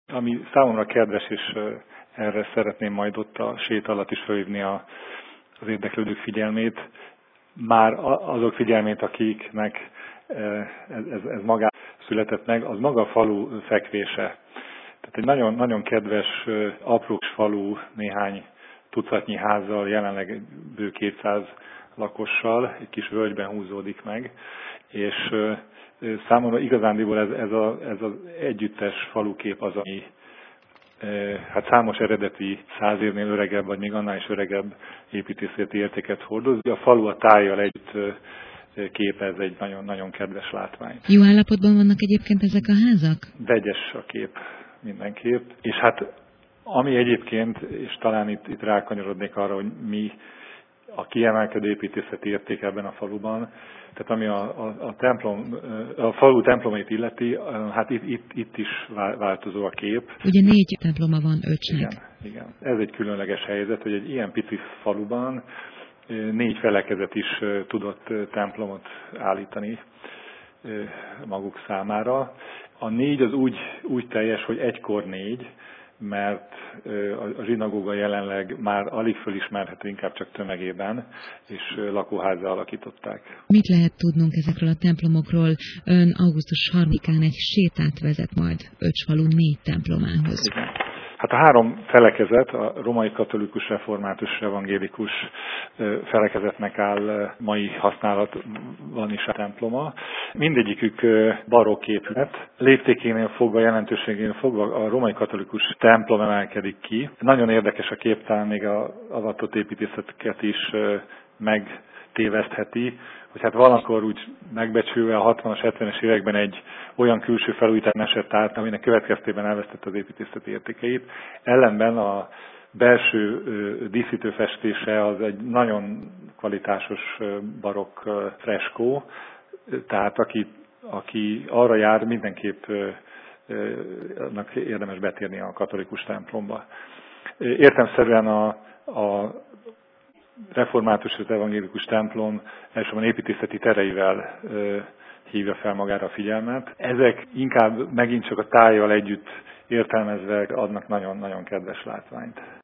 Ami számomra kedves, és erre szeretném majd ott a séta alatt is felhívni az érdeklődők figyelmét, már azok figyelmét, akiknek ez magán született meg, az maga a falu fekvése. Tehát egy nagyon, nagyon kedves, aprós falu, néhány tucatnyi házzal, jelenleg bő 200 lakossal, egy kis völgyben húzódik meg, és számomra igazándiból ez az együttes falukép az, ami hát számos eredeti 100 évnél öregebb, vagy még annál is öregebb építészeti értéket hordoz. A falu a tájjal együtt képez egy nagyon, nagyon kedves látvány. Jó állapotban vannak egyébként ezek a házak? Vegyes a kép mindenképp. És hát ami egyébként, és talán itt rákanyarodnék arra, hogy mi a kiemelkedő építészeti érték ebben a faluban, tehát ami a falu templomait illeti, hát itt is változó a kép. Ugye 4 temploma van Öcsnek. Igen. Ez egy különleges helyzet, hogy egy ilyen pici faluban 4 felekezet is tudott templomot állítani maguk számára. A 4 az úgy teljes, hogy egykor 4, mert a zsinagóga jelenleg már alig fölismerhető, inkább csak tömegében, és lakóházzá alakították. Mit lehet tudnunk ezekről a templomokról? Ön augusztus 3-án egy sétát vezet majd Öcsfalu 4 templomához. Igen. Hát a 3 felekezet, a római katolikus, református, evangélikus felekezetnek áll mai használatban is a temploma. Mindegyikük barokk épület. Léptékénél fogva, jelentőségénél fogva a római katolikus templom emelkedik ki. Nagyon érdekes a kép, talán még az avatott építészeteket is megtévesztheti, hogy hát valamikor úgy megbecsülve a 60-as, 70-es években egy olyan külső felújítás esett át, aminek következtében elvesztette az építészeti értékeit. Ellenben a belső díszítőfestése az egy nagyon kvalitásos barokk freskó, tehát aki arra jár, mindenképp annak érdemes betérni a katolikus templomba. Értelemszerűen a református és evangélikus templom elsősorban építészeti tereivel hívja fel magára a figyelmet. Ezek inkább megint csak a tájjal együtt értelmezve adnak nagyon-nagyon kedves látványt.